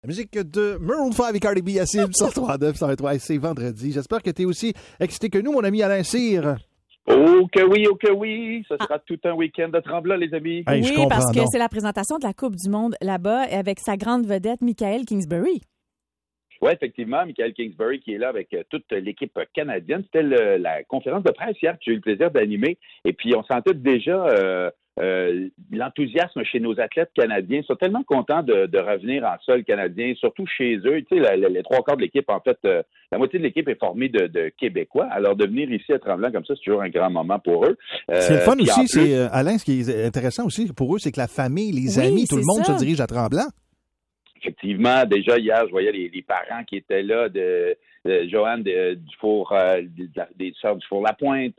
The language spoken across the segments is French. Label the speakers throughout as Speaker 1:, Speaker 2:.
Speaker 1: La musique de Maroon 5 et Cardi B à CIBL 103.9, 103. C'est vendredi. J'espère que tu es aussi excité que nous, mon ami Alain Cyr.
Speaker 2: Oh que oui. Ce sera tout un week-end de Tremblant, les amis.
Speaker 1: Hey,
Speaker 3: oui, parce que c'est la présentation de la Coupe du Monde là-bas avec sa grande vedette, Michael Kingsbury.
Speaker 2: Oui, effectivement, Michael Kingsbury qui est là avec toute l'équipe canadienne. C'était la conférence de presse hier que j'ai eu le plaisir d'animer. Et puis, on sentait déjà l'enthousiasme chez nos athlètes canadiens. Ils sont tellement contents de revenir en sol canadien, surtout chez eux. Tu sais, les trois quarts de l'équipe, en fait, la moitié de l'équipe est formée de Québécois. Alors, de venir ici à Tremblant comme ça, c'est toujours un grand moment pour eux.
Speaker 1: C'est le fun aussi, c'est Alain, ce qui est intéressant aussi pour eux, c'est que la famille, les amis, tout le monde se dirige à Tremblant.
Speaker 2: Effectivement, déjà hier, je voyais les parents qui étaient là de Joanne Dufour, des sœurs Dufour-Lapointe.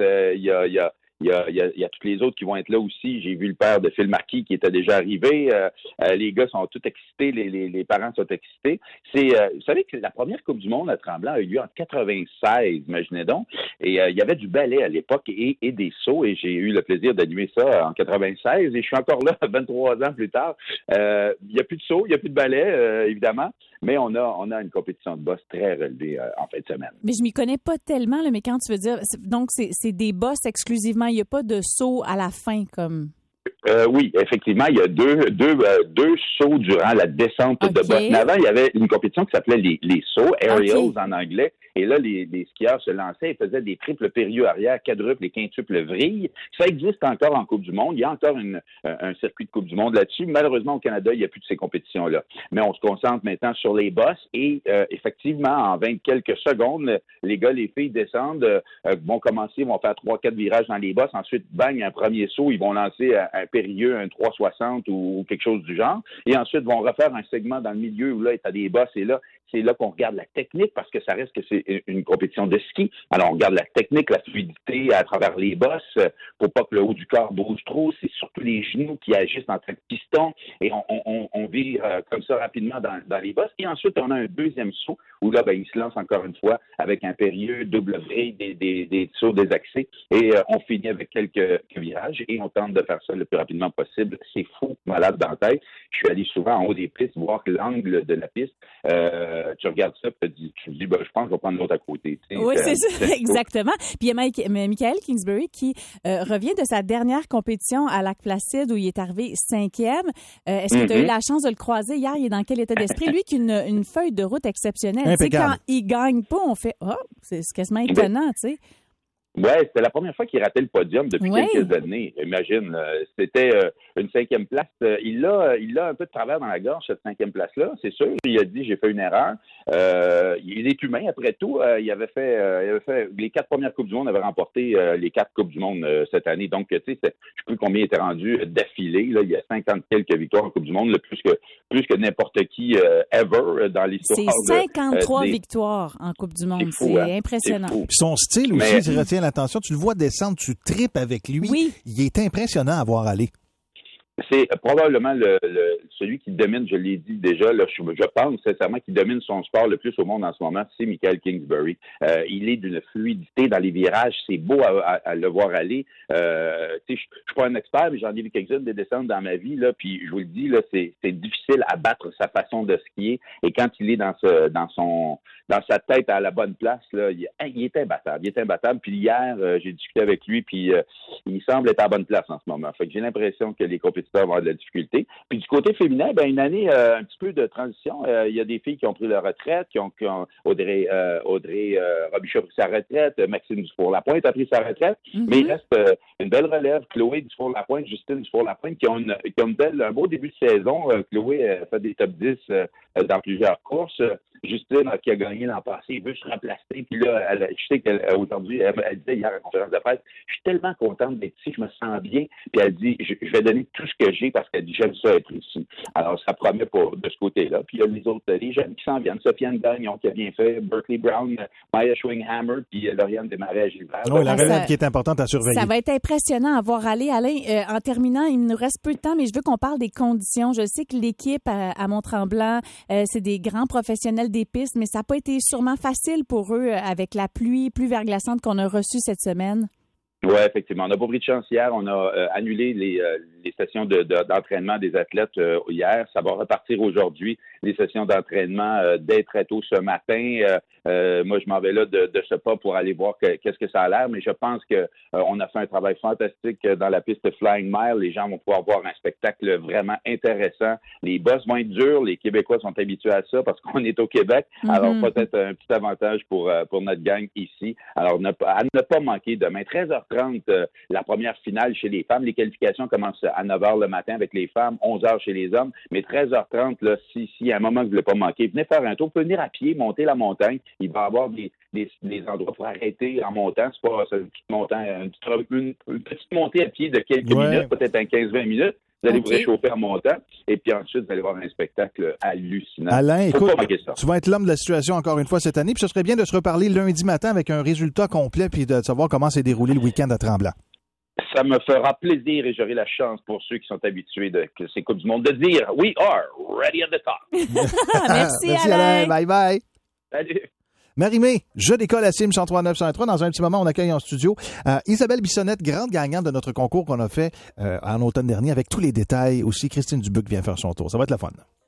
Speaker 2: Il y a tous les autres qui vont être là aussi. J'ai vu le père de Phil Marquis qui était déjà arrivé. Les gars sont tous excités, les parents sont excités. Vous savez que la première Coupe du Monde à Tremblant a eu lieu en 96, imaginez donc. Et il y avait du ballet à l'époque et des sauts. Et j'ai eu le plaisir d'animer ça en 96. Et je suis encore là 23 ans plus tard. Il n'y a plus de sauts, il n'y a plus de ballet, évidemment. Mais on a une compétition de boss très relevée en fin de semaine.
Speaker 3: Mais je m'y connais pas tellement, là, mais quand tu veux dire... Donc, c'est des boss exclusivement. Il n'y a pas de saut à la fin, comme...
Speaker 2: Oui, effectivement, il y a deux sauts durant la descente de boss. Mais avant, il y avait une compétition qui s'appelait les sauts, aerials en anglais. Et là, les skieurs se lançaient et faisaient des triples périlleux arrière, quadruples et quintuples vrilles. Ça existe encore en Coupe du Monde. Il y a encore un circuit de Coupe du Monde là-dessus. Malheureusement, au Canada, il n'y a plus de ces compétitions-là. Mais on se concentre maintenant sur les bosses et effectivement, en 20 quelques secondes, les gars, les filles descendent, vont commencer, vont faire 3-4 virages dans les bosses. Ensuite, bang, un premier saut, ils vont lancer un périlleux, un 360 ou quelque chose du genre. Et ensuite, vont refaire un segment dans le milieu où là, tu as des bosses et là, c'est là qu'on regarde la technique parce que ça reste que c'est une compétition de ski. Alors, on regarde la technique, la fluidité à travers les bosses pour pas que le haut du corps bouge trop. C'est surtout les genoux qui agissent en tant que piston et on vire comme ça rapidement dans les bosses. Et ensuite, on a un deuxième saut où là, il se lance encore une fois avec un périlleux, double vrille, des sauts désaxés et on finit avec quelques virages et on tente de faire ça le plus rapidement possible. C'est fou, malade dans la tête. Je suis allé souvent en haut des pistes voir l'angle de la piste. Tu regardes ça et tu te dis, je pense que je vais prendre l'autre à côté.
Speaker 3: Oui, c'est ça, exactement. Puis il y a Michael Kingsbury qui revient de sa dernière compétition à Lac-Placide où il est arrivé 5e. Est-ce que tu as eu la chance de le croiser hier? Il est dans quel état d'esprit? Lui qui a une feuille de route exceptionnelle. Tu sais, quand il gagne pas, on fait « Oh, c'est quasiment étonnant, tu sais. »
Speaker 2: Ouais, c'était la première fois qu'il ratait le podium depuis quelques années. Imagine, c'était une 5e place. Il a un peu de travers dans la gorge, cette 5e place-là, c'est sûr. Il a dit, j'ai fait une erreur. Il est humain, après tout. Il avait fait les 4 premières Coupes du Monde, avait remporté les 4 Coupes du Monde cette année. Donc, tu sais, je ne sais plus combien il était rendu d'affilée. Là, il y a 50 quelques victoires en Coupe du Monde, plus que n'importe qui ever dans l'histoire.
Speaker 3: C'est 53 victoires en Coupe du Monde.
Speaker 2: C'est fou,
Speaker 3: impressionnant.
Speaker 1: Puis son style aussi, tu retiens l'attention. Tu le vois descendre, tu tripes avec lui.
Speaker 3: Oui.
Speaker 1: Il est impressionnant à voir aller.
Speaker 2: C'est probablement celui qui domine, je l'ai dit déjà, là, je pense sincèrement qu'il domine son sport le plus au monde en ce moment, c'est Michael Kingsbury. Il est d'une fluidité dans les virages, c'est beau à le voir aller. Je suis pas un expert, mais j'en ai vu quelques-unes des descentes dans ma vie, là, puis je vous le dis, là, c'est difficile à battre sa façon de skier. Et quand il est dans sa tête à la bonne place, là, il est imbattable. Il est imbattable. Puis hier, j'ai discuté avec lui, puis il semble être à la bonne place en ce moment. Fait que j'ai l'impression que les compétiteurs vont avoir de la difficulté. Puis du côté féminin, une année un petit peu de transition. Il y a des filles qui ont pris leur retraite, qui ont Audrey Robichaud a pris sa retraite, Maxime Dufour-Lapointe a pris sa retraite, mais il reste une belle relève, Chloé Dufour-Lapointe, Justine Dufour-Lapointe, qui ont un beau début de saison. Chloé a fait des top 10 dans plusieurs courses. Justine, qui a gagné l'an passé, veut se remplacer. Puis là, je sais qu'aujourd'hui, elle disait hier à la conférence de presse, je suis tellement contente d'être ici, je me sens bien. Puis elle dit, je vais donner tout ce que j'ai parce qu'elle dit, j'aime ça être ici. Alors, ça promet pas de ce côté-là. Puis il y a les autres, les jeunes qui s'en viennent. Sofiane Gagnon qui a bien fait, Berkeley Brown, Maya Schwinghammer, puis Lauriane Desmarais-Gilbert.
Speaker 1: Oui, la relève qui est importante à surveiller.
Speaker 3: Ça va être impressionnant à voir aller. Alain, en terminant, il nous reste peu de temps, mais je veux qu'on parle des conditions. Je sais que l'équipe à Mont-Tremblant, c'est des grands professionnels des pistes, mais ça n'a pas été sûrement facile pour eux avec la pluie verglaçante qu'on a reçue cette semaine.
Speaker 2: Oui, effectivement. On n'a pas pris de chance hier. On a annulé les sessions d'entraînement des athlètes hier. Ça va repartir aujourd'hui, les sessions d'entraînement dès très tôt ce matin. Moi, je m'en vais là de ce pas pour aller voir qu'est-ce que ça a l'air, mais je pense que on a fait un travail fantastique dans la piste Flying Mile. Les gens vont pouvoir voir un spectacle vraiment intéressant. Les bosses vont être durs. Les Québécois sont habitués à ça parce qu'on est au Québec. Alors, peut-être un petit avantage pour notre gang ici. Alors, à ne pas manquer demain, 13h30, la première finale chez les femmes. Les qualifications commencent à 9h le matin avec les femmes, 11h chez les hommes. Mais 13h30, là, si à un moment que vous ne voulez pas manquer, venez faire un tour. Vous pouvez venir à pied, monter la montagne. Il va y avoir des endroits pour arrêter en montant. C'est pas une petite montée à pied de quelques minutes, peut-être un 15-20 minutes. Vous allez vous réchauffer en montant. Et puis ensuite, vous allez voir un spectacle hallucinant.
Speaker 1: Alain, écoute, tu vas être l'homme de la situation encore une fois cette année. Puis ce serait bien de se reparler lundi matin avec un résultat complet puis de savoir comment s'est déroulé le week-end à Tremblant.
Speaker 2: Ça me fera plaisir et j'aurai la chance pour ceux qui sont habitués de ces Coupes du Monde de dire « We are ready at the top ».
Speaker 3: Merci Alain.
Speaker 1: Bye bye.
Speaker 2: Salut.
Speaker 1: Marie-Mé, je décolle à Sim 103-903. Dans un petit moment, on accueille en studio Isabelle Bissonnette, grande gagnante de notre concours qu'on a fait en automne dernier avec tous les détails. Aussi, Christine Dubuc vient faire son tour. Ça va être la fun.